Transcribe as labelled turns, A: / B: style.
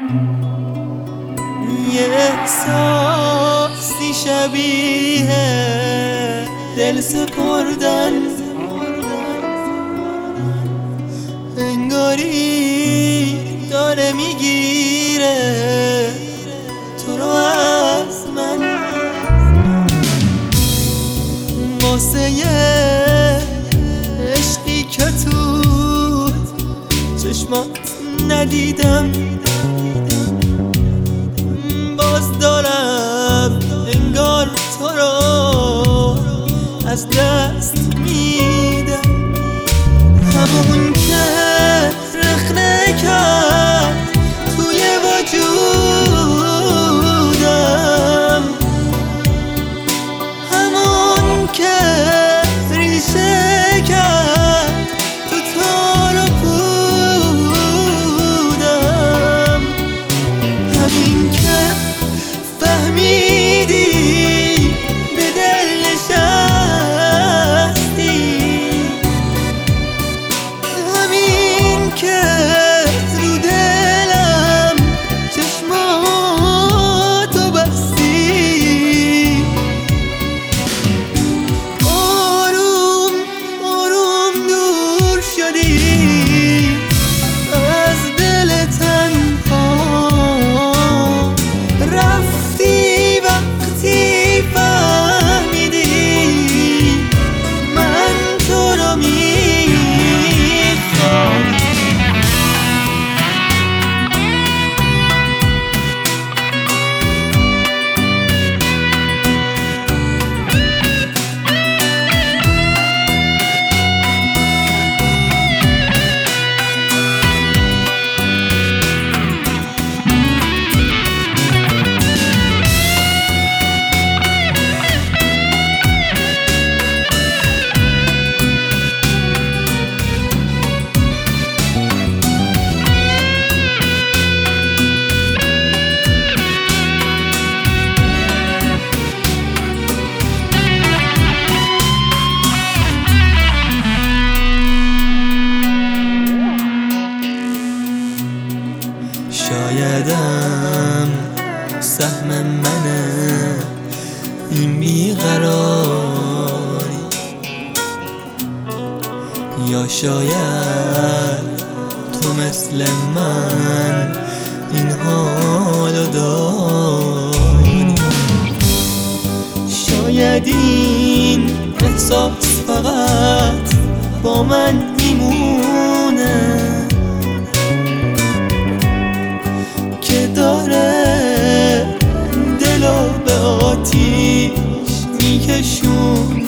A: یه احساسی شبیه دل سپردن، انگاری داره میگیره تو رو از من. واسه یه عشقی که تو چشمات ندیدم، باز دارم انگار تو رو از دست میدم. همون که رخنه کرد توی وجودم، همون که ریشه کرد تو تار و پودم، همین که فهمیدی به دل نشستی، همین که رو دلم چشماتو بستی. آروم آروم دور شدی از دل تنها، رفتی وقتی فهمیدی من تو رو میخوام. شایدم سهم منه این بیقراری، یا شاید تو مثل من این حالو داری. شاید این احساس فقط با من میمونه که داره دلو به آتیش میکشونه.